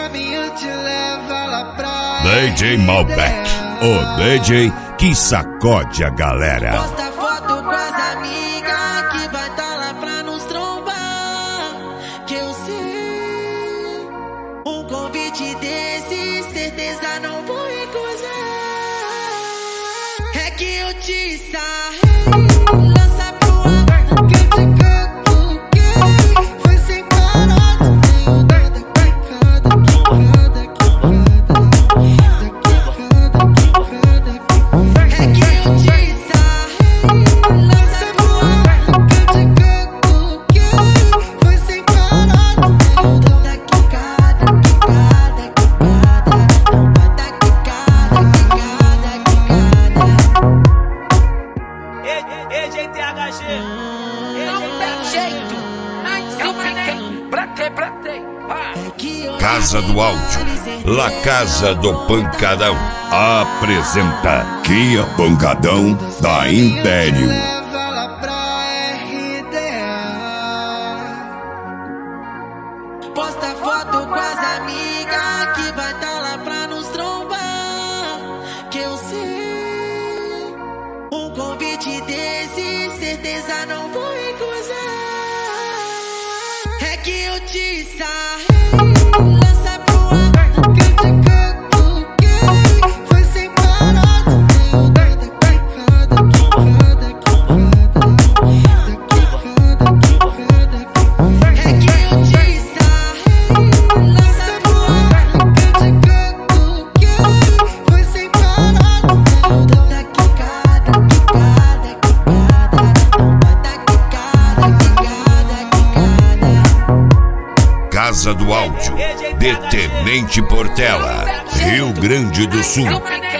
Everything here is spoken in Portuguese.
caminho te leva lá pra DJ Malbec, o DJ que sacode a galera. Posta foto com as amigas que vai tá lá pra nos trombar. Que eu sei, um convite desse, certeza não vou recusar. É que eu te sarrei, lança pro ar, que eu te canto, que foi sem parar. Tenho nada pra cada quicada, é que eu te sarrei, lança pro ar, que eu te canto, que foi sem parar. Tenho nada quicada, não vai dar quicada. EGTHG, não tem jeito, eu fiquei bratei. Casa do Áudio, La Casa do Pancadão, apresenta Kia Pancadão da Império. Leva lá pra RDA. Posta foto com as amigas que vai tá lá pra nos trombar. Que eu sei, um convite desse, certeza não vou recusar. É que eu te sarrei, lança pro ar, que eu te canto, que foi sem parar. Tenho nada pra cada é que eu te sarrei, lança pro ar, que eu te canto, que foi sem parar. Tenho nada quicada, não vai dar quicada. Casa do Áudio, de Tenente Portela, Rio Grande do Sul. Eu fiquei